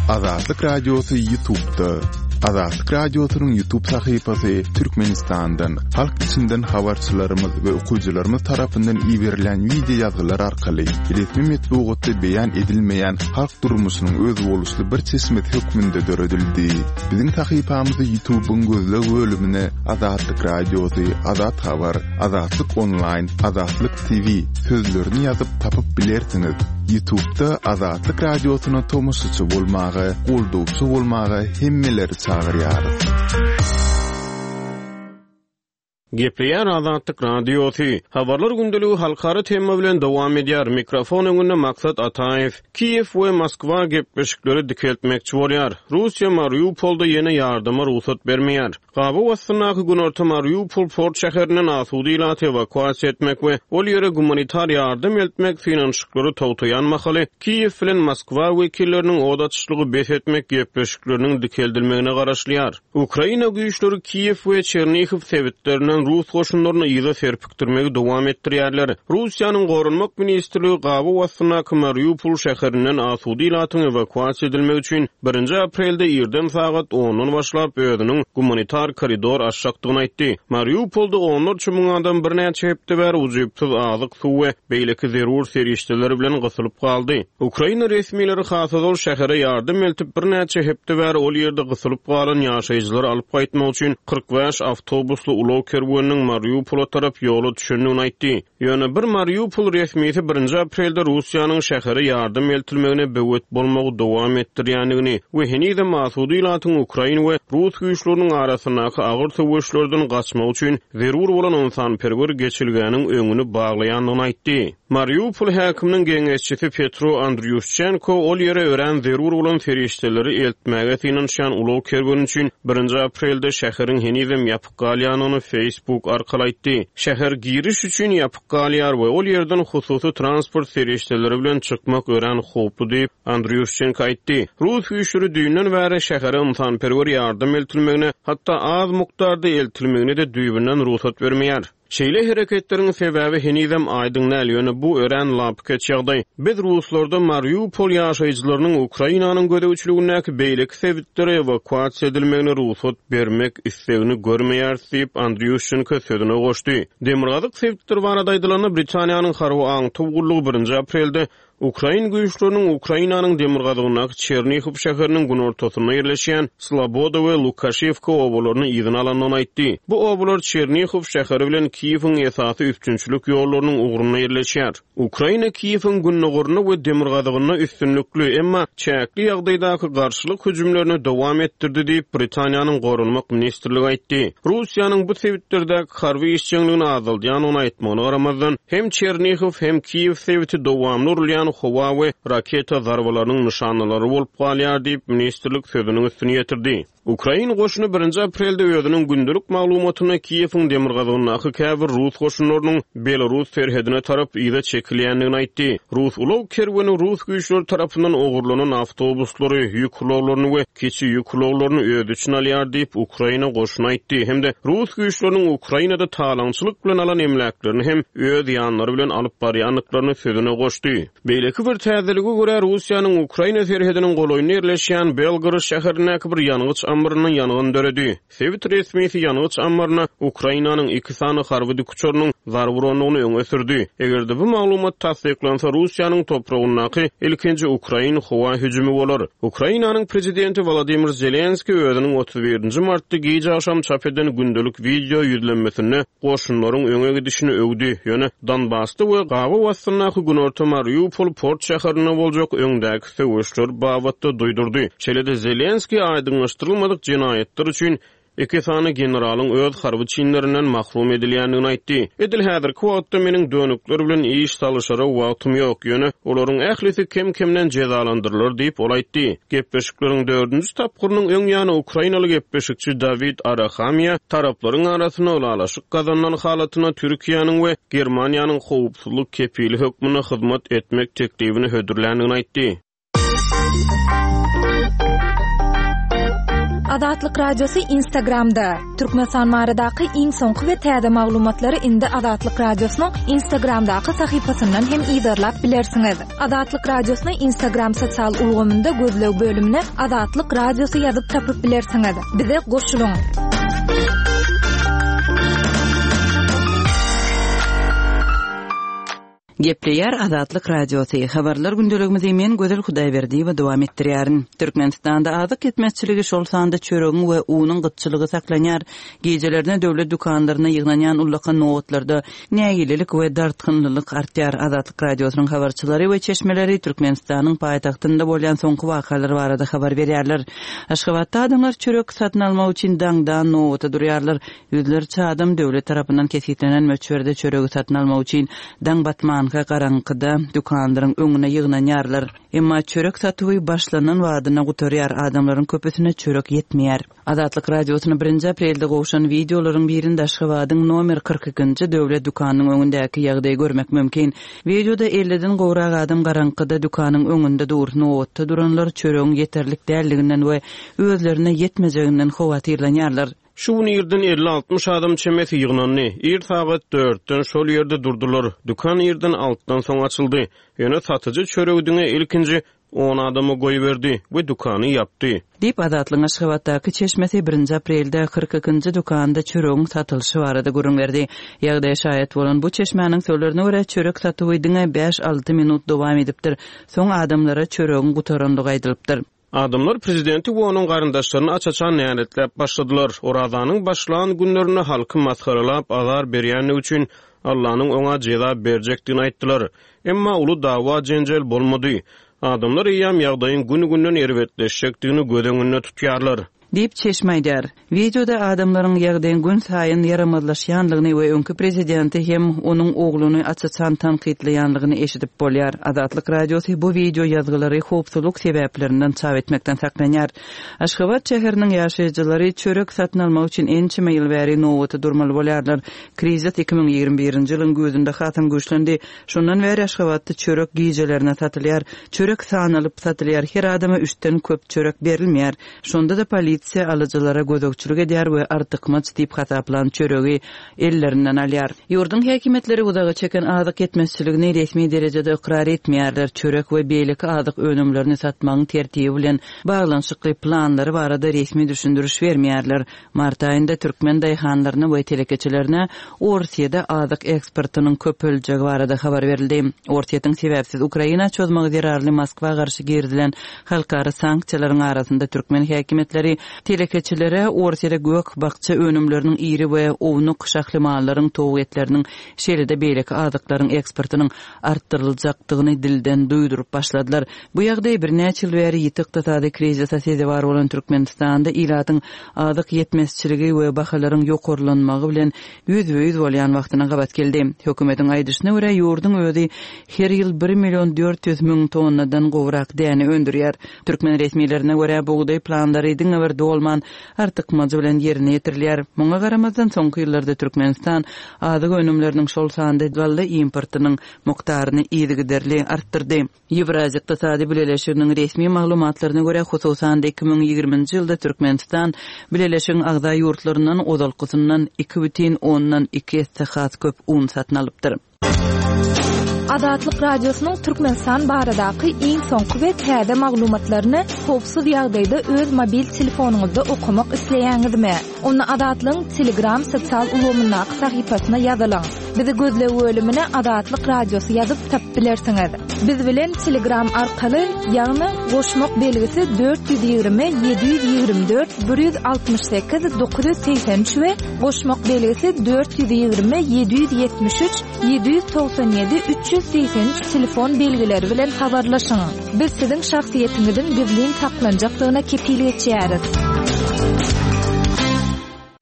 Azatlyk Radiosu YouTube'da. Azatlyk Radiosu'nun YouTube sayfasy Türkmenistan'dan, halk içinden habarçylarymyz we okuwçylarymyz tarapyndan ýiberilen video ýazgylar arkaly resmi metbuatda beýan edilmeýän halk durmuşynyň öz boluşly bir çeşmet hökmünde döredildi. Biziň sayfamyzy YouTube'un gözleg bölümine Azatlyk Radiosu, Azat Habar, Azatlyk Online, Azatlyk TV sözlerini ýazyp tapyp bilersiňiz. YouTube'da Azatlyk Radiosu'na tomusçy bolmagy, goldawçy bolmagy hemmeleri çağırýarys. Gepleýär Azatlyk Radiosu. Habarlar gündeliği halkara tema bilen dowam edýär. Mikrofon öňünde Maksat Ataev. Kiýew we Moskwa gepleşikleri dikeltmekçi bolýar. Russiýa Mariupolda ýene ýardyma ruhsat bermeýär. Gaby wasynaky gün orta Mariupol port şäherinden asudy ýylat evakuasiýa etmek we ol ýere humanitar ýardym eltmek finansyklary tawtaýanmaly. Kiýew bilen Moskwa wekilleriniň odatçylygy besletmek gepleşikleriniň dikeldilmegine garaşlýar. Ukraina güýçleri Kiýew we Çernihiw sewitleriniň Rus goşunlaryny ýyza serpikdirmegi dowam etdirýärler. Russiýanyň gorunmak ministrligi gaby wasynaky Mariupol şäherinden asudy ýylatyň evakuasiýa edilmegi üçin 1 aprelde ýerdem sagat 10-dan başlap özüniň humanitar koridor açjakdygyny aýtdy. Mariupolda 10 000 adam birnäçe hepde bäri uzypsyz azyk suw we beýleki zerur serýişleri bilen gysylyp galdy. Ukraina resmiýetleri hasazol şähere ýardym eltip birnäçe hepde bäri ol ýerde gysylyp galan ýaşaýjylary alyp gaýtmak üçin 45 awtobusly ulaw kerwanynyň Mariupola tarap ýola düşendigini aýtdy. Ýöne bir Mariupol resmiýeti 1 aprelde Russiýanyň şähere ýardym eltilmegine böwet bolmagy dowam etdirýändigini we henüde masudy ýylatyň Ukraina we Rus güýçleriniň arasyndaky agyr söwüşlerden gaçmak üçin zerur bolan insanperwer geçilgäniň öňüni baglaýandygyny aýtdy. Mariupol häkiminiň geňeşçisi Petro Andriushchenko ol ýere ören zerur bolan ferişdeleri eltmäge finansiýan ulaw kerwany üçin 1 aprelde şäheriň henüde ýapyk galýanyny Facebook arkaly aýtdy. Şäher giriş üçin ýapyk galýar we ol ýerden hususy transport serýişleri bilen çykmak ören howplu diýip Andriushchenko aýtdy. Rus güýçleri düýünden bäri şähere insanperwer ýardym eltilmegine, hatda az mukdarda eltilmegine de düýbünden ruhsat bermeýär. Şeýle hereketleriň sebäbi henüzem aýdyň näl ýöne bu ören lapket ýagdaý. Biz Ruslarda Mariupol ýaşaýjylarynyň Ukrainanyň gödäwçiligindäki beýleki sebitleri evakuasiýa edilmegine ruhsat bermek islegini görmeýär diýip Andriushchenko sözüne goşdy. Demirgazyk sebitleri barada aýdylany Britaniýanyň harby aňtugullugy 1 aprelde Ukraina güýçleriniň Ukrainanyň demirgazygynaky Çernihiw şäheriniň gün ortasyna ýerleşýän Sloboda we Lukashevka obalaryny ýygyna alandygyny aýtdy. Bu obalar Çernihiw şäheri bilen Kiýewiň esasy üstünçilik ýollarynyň ugruny ýerleşýär. Ukraina Kiýewiň günnoguryny we demirgazygyny üstünlikli, emma çäkli ýagdaýdaky garşylyk hüjümlerini dowam etdirdi diýip Britaniýanyň gorunmak ministrligi aýtdy. Russiýanyň bu sewitlerdäki harby işçiligini azaldýanyny aýtmagyna garamazdan hem Çernihiw hem Kiýew sewiti dowamly urulýan howa we raketa zarbalarynyň nişanlary bolup galýar diýip ministrlik sözüniň üstüne ýetirdi. Ukraina goşuny 1 aprelde özüniň gündelik maglumatyna Kiýewiň demirgazygynaky käbir Rus goşunlarynyň Belarus serhedine tarap ýyda çekilýändigini aýtdy. Rus ulaw kerwany Rus güýçleri tarapyndan ogurlanan awtobuslary, ýük ulawlaryny we keçi ýük ulawlaryny öz üçin alýar diýip Ukraina goşuny aýtdy. Hemde Rus güýçleriniň Ukrainada talançylyk bilen alan emläklerini hem öz ýanlary bilen alyp barýanlyklaryny sözüne goşdy. Beýleki bir täzelige görä Russiýanyň Ukraina serhediniň goloýuny ýerleşýän Belgorod şäherindäki bir ýanygyç ambarynyň ýanygyny döredi. Sewit resmiýeti ýanygyç ambaryna Ukrainanyň 2 sany harby dikuçorynyň zarburanlygyny öňe sürdi. Egerde bu maglumat tasdiklansa Russiýanyň topragyndaky ilkinji Ukraina howa hüjümi bolar. Ukrainanyň prezidenti Volodymyr Zelenski özüniň 31 martda gece akşam çap eden gündelik video ýüzlenmesinde goşunlaryň öňe gidişini öwdi. Ýöne Donbassda we gaby wasynaky gün orta Mariupol port şäherine boljak öňdäki söwüşler babatda duýdurdy. Şeýle-de Zelenski aýdyňlaşdyrylmadyk jenaýetler üçin 2 sany generalyň öz harby çynlerinden mahrum edilýändigini aýtdy. Edil häzirki wagtda meniň dönükler bilen iş salışara wagtym ýok. Ýöne olaryň ählisi kim-kimden jezalandyrylýar diýip ol aýtdy. Gepleşikleriň 4-nji tapgyrynyň öň ýany Ukrainaly gepleşikçi David Arahamia taraplaryň arasyna ulalaşyk gazanan halatyna Türkiýanyň we Germaniýanyň howpsuzlyk kepili hökmüne hyzmat etmek teklifini hödürländigini aýtdy. Adatlyk Radiosu Instagramda. Türkmenistan baradaky iň soňky we täze maglumatlary indi Adatlyk Radiosynyň Instagramdaky sahypasyndan hem ýerlap bilersiňiz. Adatlyk Radiosynyň Instagram sosial ulgamynda gözlew bölümine Adatlyk Radiosu ýazyp tapyp bilersiňiz. Bize goşulyň. Gepleýär Adatlyk Radiosu habarlar gündeligimizi men Gözel Hudaýberdi we dowam etdirýärin. Türkmenistanda azyk etmezçiligi şol sanda çöregiň we unyň gytçylygy saklanýar. Gejelerine döwlet dukanlaryna ýygnanan ullakan nowatlarda näýililik we dartgynlylyk artýar. Adatlyk Radiosynyň habarçylary we çeşmeleri Türkmenistanyň paýtagtynda bolýan soňky wakalary barada habar berýärler. Aşgabatda adamlar çörek satyn almak üçin daňdan nowata durýarlar. Ýüzlerçe adam döwlet tarapyndan kesitlenen möçberde çöregi satyn almak üçin daň batman garaňkyda dukanlaryň öňüne ýygnaňarlar. Emma çörek satywy başlanan wadyna gutarýar, adamlaryň köpüsine çörek ýetmeýär. Adatlyk Radiosyna 1 aprelde gowşan videolaryň birinde Aşgabatyň nomer 42-nji döwlet dukanynyň öňündäki ýagdaýy görmek mümkin. Videoda 50-den gowrak adam garaňkyda dukanyň öňünde dur, nowatda duranlar çöregiň ýeterlik dälliginden we özlerine ýetmejeginden howatyrlanýarlar. Şu ýerden 50-60 adam çemesi ýygnanny. Ir sagat 4-den şol ýerde durdular. Dukan ýerden 6-dan soň açyldy. Ýöne satyjy çöregüdiňe ilkinji 10 adamy goýberdi we dukany ýapdy. Dip Adatlyň Aşgabatdaky çeşmesi 1 aprelde 42-nji dukanda çöregiň satylşy barada görünberdi. Ýagdaýa şaýat bolan bu çeşmäniň söýlerine görä çörek satywydyňa 5-6 minut dowam edipdir. Soň adamlara çöregiň gutaranlygy aýdylypdyr. Adamlar prezidenti we onuň garyndaşlaryny açaçan näýetlep başladylar. Oradanyň başlan günlerini halky maskaralap azar berýäni üçin Allah'nyň oňa jezap berjekdigini aýtdylar. Emma uly dawa jenjel bolmady. Adamlar ýam ýagdaýyň güni-günden erwetleşjekdigini göz tutýarlar. Dip çeşmeýär. Videoda adamlaryň ýagdaýyň gün saýyn yaramazlaşýanlygyny we öňkü prezidenti hem onuň ogluny açaçan tanqidleýänligini eşidip bolýar. Adatlyk Radiosu bu video ýazgylary howpsuzlyk sebeplerinden çap etmekden saklanýar. Aşgabat şäheriniň ýaşaýjylary çörek satyn almak üçin ençe ýyl bäri nowata durmaly bolýarlar. Krizis 2021-nji ýylyň gözünde hatyn güçlendi. Şondan bäri Aşgabatda çörek gijelerine satylýar. Çörek sanalyp satylýar. Her adama 3den köp çörek berilmeýär. Şonda da polisiýa alyjylara gözökçülük edýär we artykmaç diýip hasaplan çöregi ellerinden alýar. Ýurdun häkimetleri udaga çeken azyk etmezçiligini resmi derejede ikrar etmeýärler. Çörek we beýleki azyk önümlerini satmagyň tertibi bilen baglanşykly planlary barada resmi düşündürüş bermeýärler. Mart aýynda türkmen daýhanlaryna we telekeçilerine Orsiýada azyk eksportynyň köpüljegi barada habar berildi. Orsiýatyň sebäpsiz Ukraina çözmegi zerarly Moskwa garşy gerilen halkara sanksiýalaryň arasynda türkmen häkimetleri telekeçilere Orsiýada gök bakça önümlerinin iri we ownuk şahly mallaryň towgetleriniň şeride beýleki azyklaryň eksportynyň artdyryljakdygyny dilden duýdurup başladylar. Bu ýagdaý bir näçe ýyl bäri ýetikdi krizise sebäp bolan Türkmenistanda ilatyň azyk ýetmezçiligi we bahalaryň ýokurlanmagy bilen ýüz-ýüz bolýan wagtyna gabat geldi. Hökümetiň aýdyşyna görä ýurdun özi her ýyl 1.400.000 tonnadan gowrak däni öndürýär. Türkmen resmiýetlerine görä buğday planlary bir dolman artykmagy bilen ýerine ýetirilýär. Muňa garamazdan soňky ýyllarda Türkmenistan azyk önümleriniň şol sanda gally importynyň mukdaryny ýygyderli artdyrdy. Ýewraziýa Iqtisady Birleşiginiň resmi maglumatlaryna görä hususan 2020-nji ýylda Türkmenistan Birleşigiň agza ýurtlarynyň ozalkysyndan 2,2 has köp un satyn alypdyr. Adatlyk Radiosynyň Türkmenistan baradaky iň soňky we täze maglumatlaryny howpsuz ýagdaýda öz mobil telefonuňyzda okumak isleýäňizmi? Onu Adatlyň Telegram sosial ulgamyna sahypasyna ýazylaň. Bizi gözlew bölümine Adatlyk Radiosu ýazyp tapyp bilersiňiz. Biz bilen Telegram arkaly ýagny goşmak belgisi 420 724 168 983 we goşmak belgisi 420 773 797 383 telefon belgileri bilen habarlaşyň. Biz siziň şahsiýetiňizin gizlin saklanjakdygyna kepillik etýäris.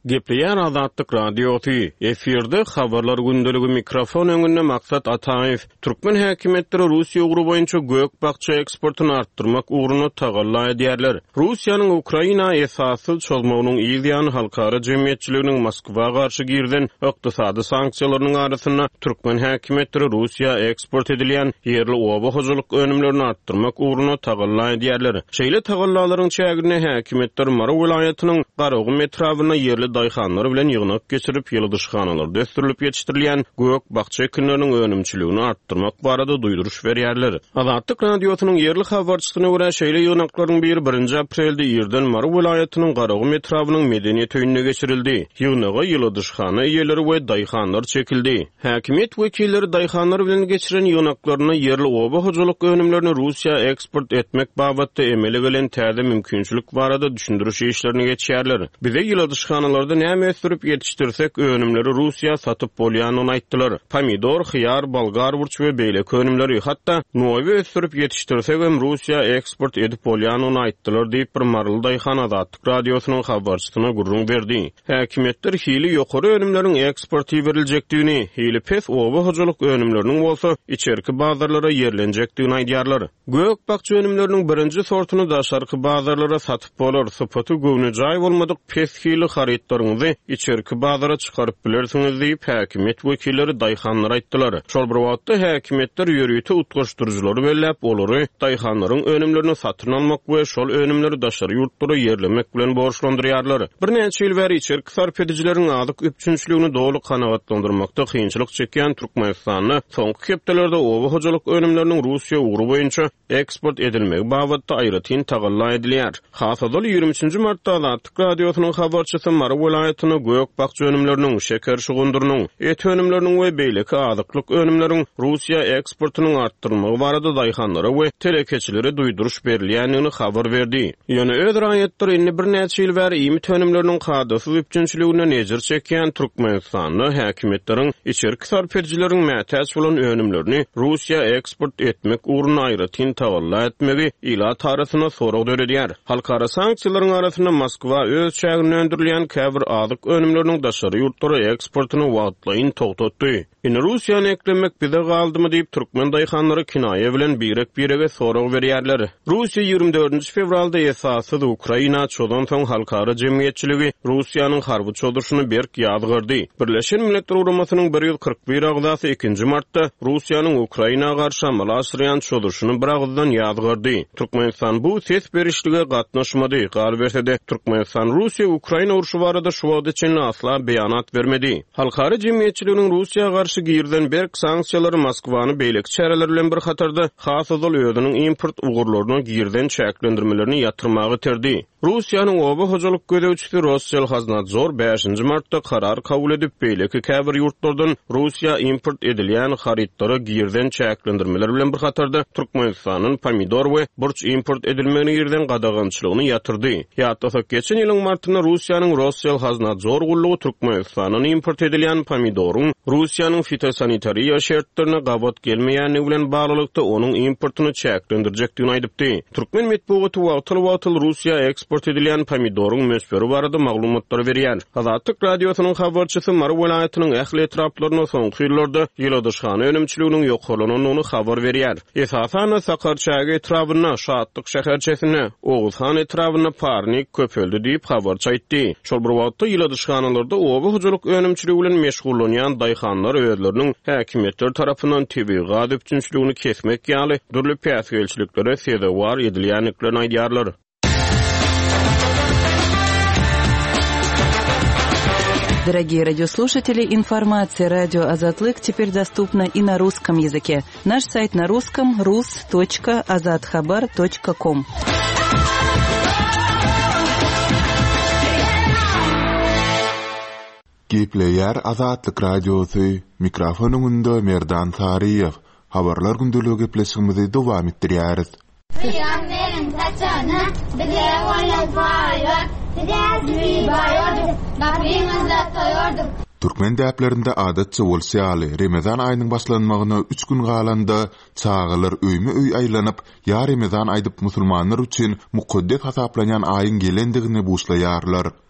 Gepleýän Azatlyk radiosy efirde habarlar gündəligi mikrofon öňünde maksat Ataev Türkmen häkimetleri Russiýa ugru boýunça gök bakça eksportyny artdyrmak ugruna tagalla edýärler. Russiýanyň Ukraina esasy çözmeginiň ýygyny halkara jemgyýetçiliginiň Moskwa garşy girden ykdysady sanksiýalarynyň arasyna Türkmen häkimetleri Russiýa eksport edilýän ýerli oba hojalyk önümlerini artdyrmak ugruna tagalla edýärler. Şeýle tagallalaryň çägine häkimetler Mara vilayatynyň Garagym etrawyna ýerli dayhanlar bilen ýygnak geçirip ýyly dyşganalarda ösdürilip ýetişdirilýän gök bakça ekinleriniň önümçiligini artdyrmak barada duýduruş berýärler. Azatlyk radiosynyň ýerli habarçysyna görä şeýle ýygnaklaryň 1 aprelde ýerden Mara vilayatynyň Garagym etrawynyň medeniýet öýüne geçirildi. Ýygnaga ýyly dyşgana ýerleri we dayhanlar çekildi. Häkimet wekilleri dayhanlar bilen geçiren ýygnaklaryny ýerli oba hojalyk önümlerini Russiýa eksport etmek babatda emele gelen täze mümkinçilik barada düşündürüş işlerini geçýärler. Bize ýyly dyşganalarda näme ösdürip ýetişdirsek önümleri Russiýa satyp bolýanyny aýtdylar. Pomidor, hyýar, balgar burç we beýleki önümleri hatda nowy ösdürip ýetişdirsek hem Russiýa eksport edip bolýanyny aýtdylar diýip bir marly dayhan Azatlyk radiosynyň habarçysyna gurrun berdi. Häkimetler hili ýokary önümleriň eksporty berilejekdigini, hili pes oba hojalyk önümleriniň bolsa içerki bazarlara ýerlenjekdigini aýdýarlar. Gök bakça önümleriniň birinji sortuny daşarky bazarlara satyp bolar, sypaty göwnüjay bolmadyk pes hili haritlaryňyzy içerki bazara çykaryp bilersiňiz diýip häkimet wekilleri dayhanlara aýtdylar. Şol bir wagtda häkimetler ýörüýte utgaşdyrjylary bellep olary dayhanlaryň önümlerini satyn almak we şol önümleri daşary ýurtlara ýerlemek bilen borçlandyrýarlar. Bir näçe ýyl bäri içerki sarp edijileriň adyk üpçünçligini dogry kanagatlandyrmakda kynçylyk çekýän Türkmenistanyny soňky hepdelerde oba hojalyk önümleriniň Russiýa ugru boýunça eksport edilmegi babatda aýratyn tagalla edilýär. Hasada 23 martda Azatlyk radiosynyň habarçysy Mara vilayatyny gök bakça önümleriniň, şeker şugundurynyň, et önümleriniň we beýleki azyklyk önümleriň Russiýa eksportynyň artdyrmagy barada dayhanlara we telekeçilere duýduruş berilýänini habar berdi. Ýöne öz raýatlar indi bir näçe ýyl bäri ýymit önümleriniň kadasyz üpçünçiligine nejir çekýän Türkmenistanyň häkimetleriň içerki sarp edijileriň mätäç bolan önümlerini Russiýa eksport etmek ugruna aýratyn tagalla etmegi ila tarasyna sorag döredýär. Halkara sanksiýalaryň arasyna Moskwa öz çägini öndürilýän käbir azyk önümleriniň daşary ýurtlara eksportyny wagtlaýyn togtatdy. Indi Russiýany eklemek bize galdymy diýip türkmen dayhanlary kinaýe bilen birege sorag berýärler. Russiýa 24 fevralda esasyz Ukraina çözüm soň halkara jemgyýetçiligi Russiýanyň harby çöldürüşini berk ýadgyrdy. Birleşen Milletler Ugrumasynyň 141 agzasy 2 martda Russiýanyň Ukraina garşy amal açyrýan çöldürüşini bir agzdan ýadgyrdy. Türkmenistan bu ses berişlige gatnaşmady. Galberse Türkmenistan Russiýa Ukraina urşy barada şu wagt içinde asla beýanat bermedi. Halkara jemgyýetçiliginiň Russiýa garşy girden berk sanksiýalary Moskwany beýleki çäreler bilen bir hatarda has azal özüniň import ugurlaryny girden çäklendirmelerini ýatyrmagy terdi. Russiýanyň oba hojalyk gödäwçisi Rossiyalhaznadzor 5 martda karar kabul edip beýleki käbir ýurtlardan Russiýa import edilýän harytlary girden çäklendirmeler bilen bir hatarda Türkmenistanyň pomidor we burç import edilmegini girden gadagançylygyny ýatyrdy. Ýa-da geçen ýylyň martyna Russiýanyň Rossiyalhaznadzor gullugy Türkmenistanyň import edilýän pomidoryň Russiýanyň fitosanitariýa şertlerine gabat gelmeýäni bilen baglykda onuň importyny çäklendirjekdigini aýdypdy. Türkmen medeniýeti wagtyl Russiýa eksport edilýän pomidoryň mösberi barada maglumatlar berýär. Azatlyk radiosynyň habarçysy Mara vilayatynyň ähli etraplaryna soňky ýyllarda ýyly dyşgany önümçiliginiň ýokalanyny habar berýär. Esasan Sakarçagy etrawyna, Şatlyk şäherçesine, Oğuzhan etrawyna parnik köpeldi diýip habarçy aýtdy. Şol bir wagtda ýyly dyşganalarda oba hojalyk önümçiligi bilen meşgullanýan dayhanlar özleriniň häkimetler tarapyndan tebigat üpçünçligini kesmek ýaly durly päsgelçiliklere sebäpdar edilýänliklerini aýdýarlar. Дорогие радиослушатели, информация радио «Азатлык» теперь доступна и на русском языке. Наш сайт на русском – rus.azatxabar.com. Gepleýär Azatlyk radiosy, mikrofon öňünde Merdan Sariýew. Habarlar gündäligi gepleşigimizi dowam etdirýäris. Peygamberin saçını bile oynatıyorduk. Sizleri bayıyorduk. Kapımızda toyuyorduk. Türkmen däplerinde adatça bolsaýaly Ramazan aýynyň başlanmagyna 3 gün galanda çağılar öýme-öý aýlanyp, ýa Ramazan aýdyp musulmanlar üçin mukaddes hasaplanýan aýyň gelendigini buşlaýarlar.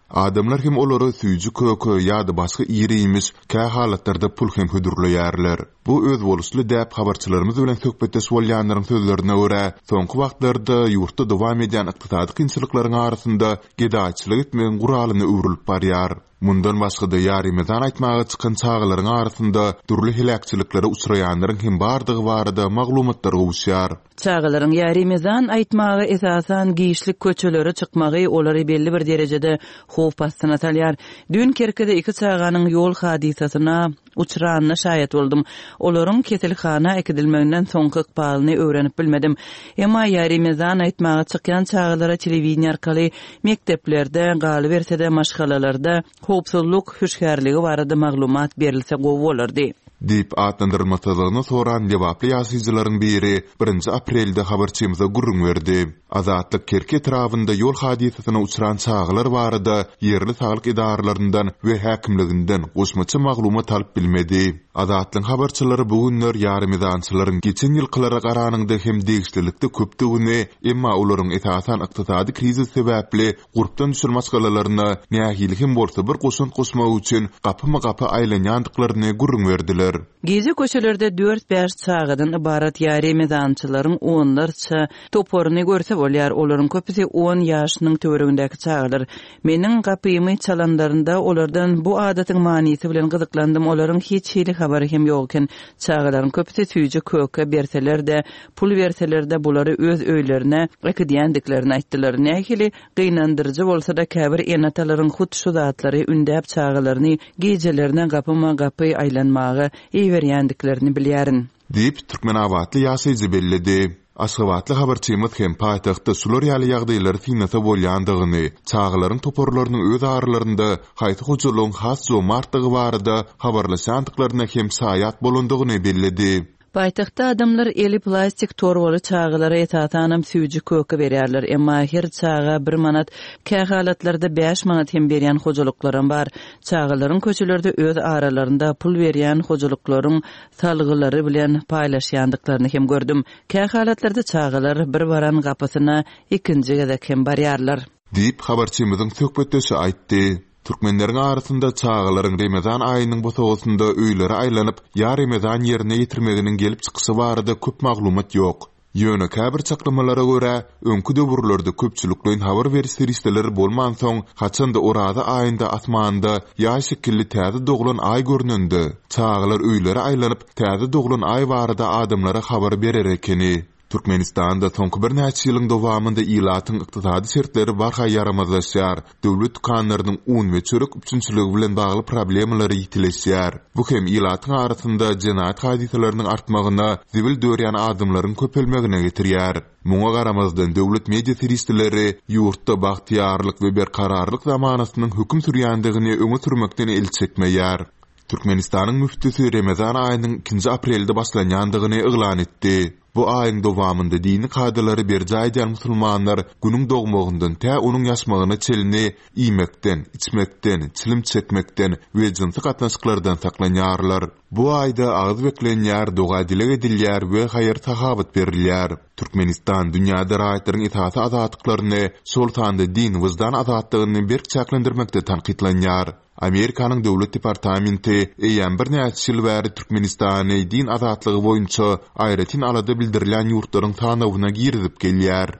Adamlar hem olary süýjü kökü ýa-da başga ýerimiz kä halatlarda pul hem hödürleýärler. Bu öz bolusly däp habarçylarymyz bilen söhbetde bolýanlaryň sözlerine görä, soňky wagtlarda ýurtda dowam edýän ykdysady kynçylyklaryň arasynda gedaçylyk etmegen guralyny öwrülip barýar. Mundan başga da ýarymyzdan aýtmagy çykan çağlaryň arasynda durly helakçylyklary uçraýanlaryň hem bardygy barada maglumatlar gowşýar. Çağlaryň ýarymyzdan aýtmagy esasan giýişlik köçelere çykmagy olary belli bir derejede howp bastyna salýar. Dün Kerkede iki çağanyň ýol hadisasyna uçranyna şaýat boldum. Olaryň kesilhana ekidilmeginden soňky ykbalyny öwrenip bilmedim. Emma ýarymyzdan aýtmagy çykýan çağlara telewizion arkaly mekteplerde, galy bersede maşgalalarda howpsuzlyk hüşgärligi barada maglumat berilse gowy bolardy. Dip atlandyrylmasylygyny soran jawaply ýasyjylaryň biri 1 aprelde habarçymyza gurrun berdi. Azatlyk Kerke etrafynda ýol hadisasyna uçran çağlar barada ýerli saglyk idarelerininden we häkimliginden goşmaça maglumat alyp bilmedi. Azatlyň habarçylary bu günler ýarymyzançylaryň geçen ýylkylara garanyňda hem degişlilikde köpdigini, emma olaryň esasan ykdysady krizis sebäpli gurpdan düşürmäs galalaryna nähili hem bolsa bir goşun goşmak üçin gapyma-gapy aýlanýandyklaryny gurrun berdiler. Gezi köşelerde 4-5 çağdan ibarat ýarymyzançylaryň onlarça toporuny görse bolýar. Olaryň köpüsi 10 ýaşynyň töweregindäki çağlar. Meniň gapymy çalanlarynda olardan bu adatyň manysy bilen gyzyklandym. Olaryň hiç hili habary hem ýok eken. Çağlaryň köpüsi süýje köke berseler-de, pul berseler-de bulary öz öýlerine ekidýändiklerini aýtdylar. Nähili gynandyrjy bolsa-da käbir enatalaryň hut şu zatlary ündäp çağlaryny gejelerine gapyma-gapy aýlanmagy iýerýändiklerini bilýärin. Dip Türkmenawatly ýasyjy bellidi. Aşgabatly habarçymyz hem paýtagtda sular ýaly ýagdaýlary synata bolýandygyny, çağlaryň toporlarynyň öz aralarynda haýty hojalygyň has jomartlygy barada habarlaşandyklaryna hem saýat bolandygyny bellidi. Paýtagtda adamlar eli plastik torbaly çağlara etatanam süýjü köke berýärler. Emma her çağa 1 manat, kähalatlarda 5 manat hem berýän hojalyklaryň bar. Çağlaryň köçelerde öz aralarynda pul berýän hojalyklaryň salgylary bilen paýlaşýandyklaryny hem gördüm. Kähalatlarda çağlar bir baran gapysyna ikinji gezek hem barýarlar. Dip habarçymyzyň söhbetdeşi aýtdy. Türkmenleriň arasynda çağlaryň Ramazan aýynyň bu sowasynda öýleri aýlanyp, ýa Ramazan ýerine ýetirmeginiň gelip çykysy barada köp maglumat ýok. Ýöne käbir çaklamalara görä, öňkü döwürlerde köpçülikleň habar berýän risteleri bolman soň, haçanda orada aýynda asmanda ýa şekilli täze doglan aý görnündi. Çağlar öýleri aýlanyp, täze doglan aý barada adamlara habar berer ekeni. Türkmenistanda soňky bir näçe ýylyň dowamında ýylatyň ykdysady şertleri barha yaramazlaşýar. Döwlet kanlarynyň un we çörek üçinçiligi bilen bagly problemlary ýitileşýär. Bu hem ýylatyň arasynda jenaýat hadisalarynyň artmagyna, zibil döwrýän adamlaryň köpelmegine getirýär. Muňa garamazdan döwlet media seriýetleri ýurtda bagtyarlyk we berkararlyk zamanasynyň höküm sürýändigini öňe sürmekden el çekmeýär. Türkmenistanyň müftisi Ramazan aýynyň 2 aprelde başlanýandygyny eglan etdi. Bu aýyň dowamında dini kadylary berjaýdan musulmanlar günüň dogmagyndan tä onuň ýaşmagyna çelini iýmekden, içmekden, çilim çekmekden we jinsy gatnaşyklardan saklanýarlar. Bu aýda agyz beklenýär, doga dile edilýär we haýyr tahabat berilýär. Türkmenistan dünýäde raýatlaryň itaat azatlyklaryny, sultanda din wyzdan azatlygyny berkçaklandyrmakda tanqidlanýar. Amerikanyň döwlet departamenti eýen bir näçe ýyl bäri Türkmenistany din azatlygy boýunça aýratyn alada bildirilen ýurtlaryň tanawyna girizip gelýär.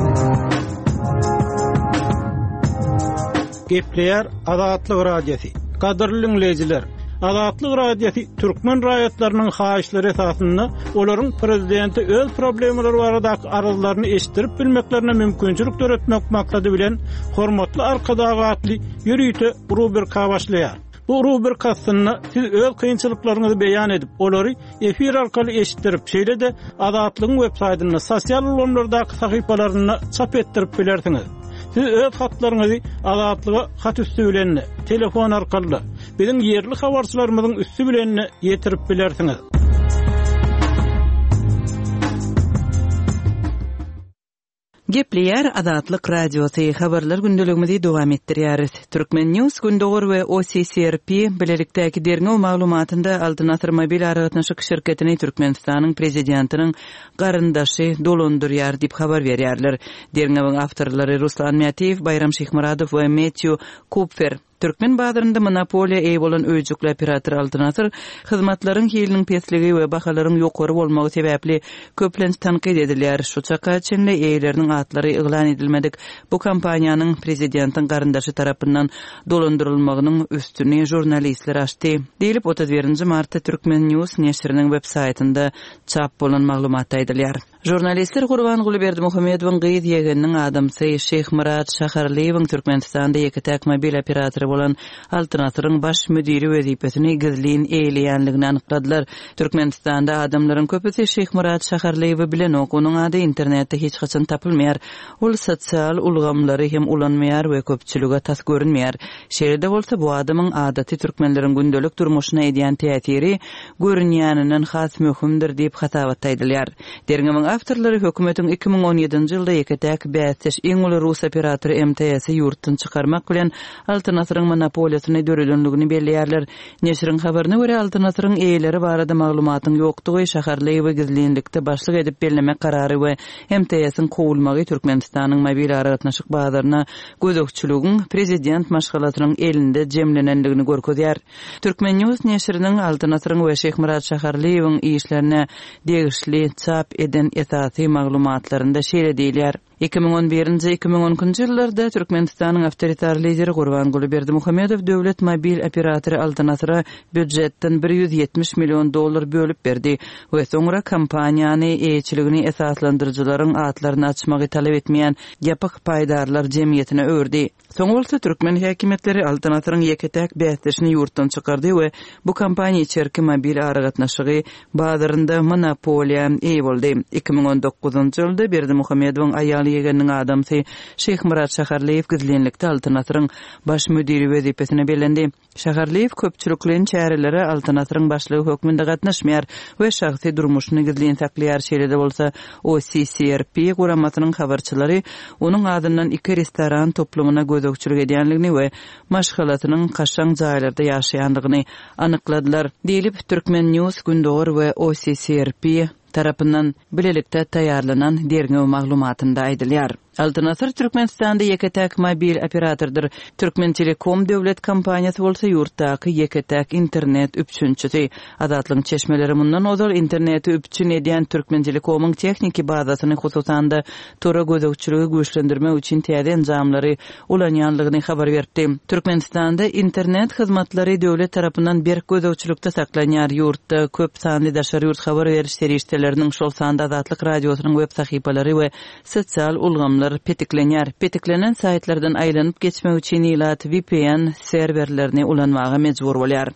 Gepleýär Azatlyk radiosi. Gadyrly dinleýijiler, Azatlyk radiosi türkmen raýatlarynyň haýyşlary esasynda olaryň prezidenti öz problemleri baradaky arazylaryny eşitdirip bilmeklerine mümkinçilik töretmek maksady bilen hormatly arkadaşly ýürüýte rubrika başlaýar. Bu rubrikasyny siz öz kynçylyklaryňyzy beýan edip, olary efir arkaly eşitdirip, şeýle-de Azatlygyň web saýtyna, sosial ulanlardaky sahypalaryna çap etdirip bilersiňiz. Siz öz hatlaryňyzy Azatlyga hat üstü bilen, telefon arkaly, biziň ýerli habarçylarymyzyň üstü bilen ýetirip bilersiňiz. Gepleyer Adatlyk Radiosu habarlar gündeligimizi dowam etdirýäris. Türkmen News gündogor we OCCRP bilelikdäki derňe maglumatynda Altınasır mobil aragatnaşyk şirketini Türkmenistanyň prezidentiniň garyndaşy dolandyrýar diýip habar berýärler. Derňeň awtorlary Ruslan Matiyev, Bayram Şehmuradow we Matthew Kupfer. Türkmen bazarında monopoliýa eý bolan öýjükli operator Altınasır hyzmatlaryň hiliniň pesligi we bahalaryň ýokary bolmagy sebäpli köplenç tanqid edilýär. Şu çaka çenli eýleriniň atlary ýylan edilmedik. Bu kampaniýanyň prezidentiň garyndaşy tarapyndan dolandyrylmagynyň üstüne jurnalistler açdy. Diýilip 31 martda Türkmen News neşriniň web saytynda çap bolan maglumat aýdylýar. Jurnalistler Gurbanguly Berdimuhammedowyň gyýyt ýegeniň adamsy Şehmurat Şaharliýewiň Türkmenistanda ýeketäk mobil operatory bolan Altınasyryň baş müdiri wezipesini gizlin eýleýänligini anykladylar. Türkmenistanda adamlaryň köpüsi Şehmurat Şaharliýewi bilen okunyň ady internetde hiç haçan tapylmaýar. Ol sosial ulgamlary hem ulanmaýar we köpçülige tas görünmeýär. Şeýle bolsa bu adamyň adaty türkmenleriň gündelik durmuşyna edýän täsiri görünýäninden has möhümdir diýip hatabat aýdylýar. Derňeň awtorlary hökümetiň 2017-nji ýylda ýeketäk bäsleş iň uly Rus operatory MTS-i ýurtdan çykarmak bilen Altınasyryň monopoliýasyny dörelenligini belläýärler. Neşriň habaryna görä Altınasyryň eýleri barada maglumatyň ýokdugy Şaharliýewi gizlinlikde başlyk edip bellemek karary we MTS-iň kowulmagy Türkmenistanyň mobil aragatnaşyk bazaryna gözükçüligiň prezident maşgalatynyň elinde jemlenendigini görkezýär. Türkmen News neşriniň Altınasyryň we Şehmurat Şaharliýewiň işlerine degişli çap eden esasy maglumatlarynda şeýle diýilýär. 2011-2012 ýyllarda Türkmenistanyň awtoritar lideri Gurbanguly Berdimuhammedow döwlet mobil operatory Altınasyra büdjetden $170 million bölüp berdi we soňra kampaniýany eýçiligini esaslandyrjylaryň atlaryny açmagy talep etmeýän ýapyk paýdarlar jemgyýetine öwrdi. Soň bolsa Türkmen häkimetleri Altınasyryň ýeketäk bäsleşini ýurtdan çykardy we bu kampaniýa içerki mobil aragatnaşygy bazarynda monopoliýa eý boldy. 2019-njy ýylda Berdimuhammedowyň aýaly ýegeniň adamsy Şehmurat Şaharliýew gizlenlikde Altınasyryň baş müdiri wezipesine bellendi. Şaharliýew köpçülikliň çäreleri Altınasyryň başlygy hökmünde gatnaşmaýar we şahsy durmuşyny gizlen saklaýar. Şeýle bolsa OCCRP guramatynyň habarçylary onuň adyndan 2 restoran toplumuna gözükçülük edýänligini we maşgalatynyň kaçan jaýlarda ýaşaýandygyny anykladylar. Diýilip Türkmen News gündogor we OCCRP tarapyndan bilelikde taýýarlanan derňew maglumatynda aýdylýar. Altınasır Türkmenistanda ýeketäk mobil operatordyr. Türkmen Telekom döwlet kompaniýasy bolsa ýurtdaky ýeketäk internet üpçünçisi. Adatlyň çeşmeleri mundan ozal interneti üpçün edýän Türkmen Telekomyň tekniki bazasyny hususanda tora gözükçüligi güýçlendirmek üçin täze enjamlary ulanýanlygyny habar berdi. Türkmenistanda internet hyzmatlary döwlet tarapyndan berk gözükçülükde saklanýar. Ýurtda köp sanly daşary ýurt habar beriş serişdeleriniň şol sanda Adatlyk Radiosynyň web sahypalary we sosial ulgamlar petiklenýär. Petiklenen saytlardan aýlanyp geçmek üçin ilat VPN serverlerini ulanmaga mejbur bolýar.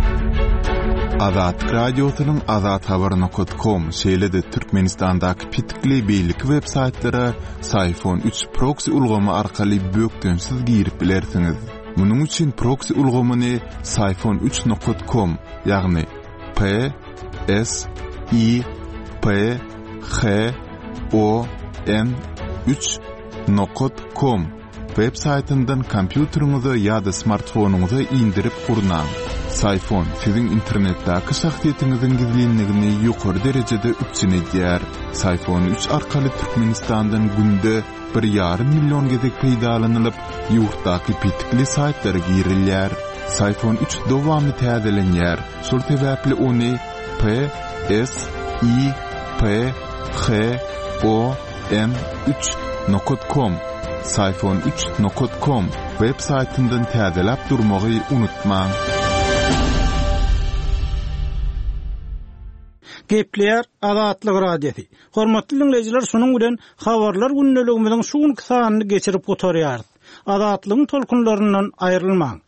Adatlyk Radiosynyň azathabar.com şeýle-de Türkmenistandaky petikli beýlik web saytlara iPhone 3 proxy ulgamy arkaly bökdönsiz girip bilersiňiz. Munyň üçin proxy ulgamyny iphone3.com ýagny iphone3.com web saytyndan kompýuteriňize ýa-da smartfonuňyza indirip gurnaň. iPhone siziň internetdäki şahsiýetiňiziň gizlinligini ýokary derejede üpçün edýär. iPhone 3 arkaly Türkmenistandan günde 1,5 million gezek peýdalanylyp ýurtdaky petikli saytlara girilýär. iPhone 3 dowamy täzelenýär. Şol sebäpli ony iphone3.com iphone3.com web saytyndan täzelep durmagy unutmaň. Gepleyer Adatlyk Radiosu. Hormatly dinleyijiler, şunuň bilen habarlar gündeligimiziň şuň kysanyny geçirip gotarýar. Adatlygyň tolkunlaryndan aýrylmaň.